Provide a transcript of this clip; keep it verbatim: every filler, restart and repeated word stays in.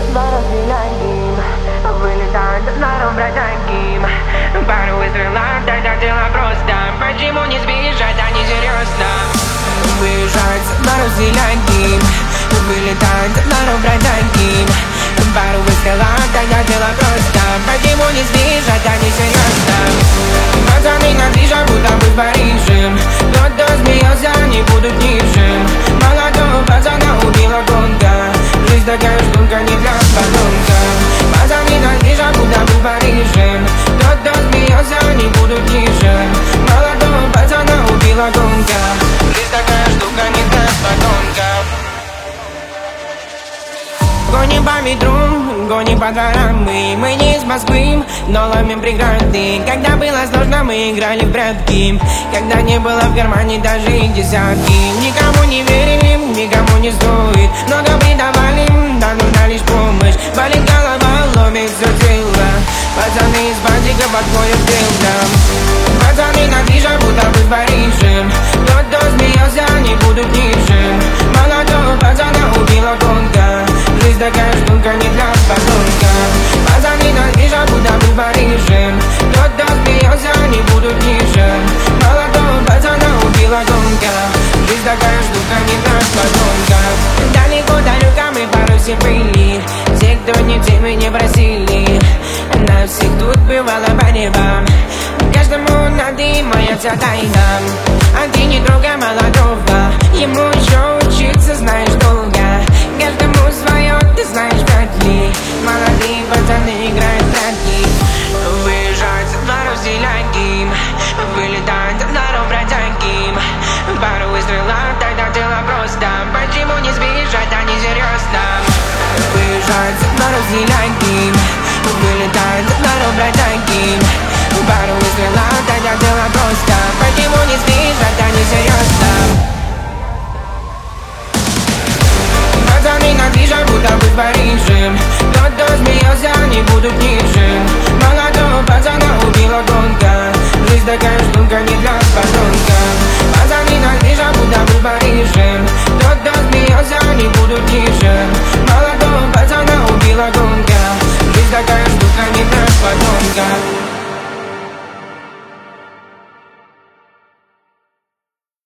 двора гим, вылетают на дом бродягим. Пару выстрелов, тогда дело просто. Почему не сбежать, они серьезно? Выезжают с двора гим, вылетают на дом бродягим. Пару выстрелов, тогда дело просто. Почему не сбежать, они серьезно? Пацаны на движах, будто бы в Париже. Кто-то смеялся, они будут ниже. Молодого пацана убила гонка. Жизнь такая штука, не для подонка. Пацаны на движах, будто бы в Париже. Кто-то смеялся, они будут ниже. Молодого пацана убила гонка. Жизнь такая штука, не для подонка. Гоним по метро, гоним по дворам мы. Мы не из Москвы, но ломим преграды. Когда было сложно, мы играли в прятки. Когда не было в кармане даже и десятки. Никому не верили, никому не стоит. Много предавали, да нужна лишь помощь. Болит голова, ломит все тело. Пацаны из бантика подходят к делам. Пацаны на движах, будто бы в Париже. Кто-то смеялся, они будут ниже. Молодого пацана убила гонка. Жизнь такая штука, не для подонка. Пацаны на движах, будто бы в Париже. Кто-то смеялся, они будут ниже. Молодого пацана убила гонка. Жизнь такая штука, не для подонка. Далеко-далеко мы порой все были. Те, кто не те, мы не просили. Нас всех тут бывало по небам. Каждому надо и моя вся тайна. А ты не трогай молодого. Ему еще учиться, знаешь, долго. Каждому свое, ты знаешь, вряд ли. Молодые пацаны играют в прятки. Выезжают со дворов стиляги. Вылетают на дорогу бродяги. Пару выстрелов, тогда дело просто. Почему не сбежать, они серьезно? Выезжают со дворов стиляги. Вылетают на дорогу бродяги. Пару выстрелов, тогда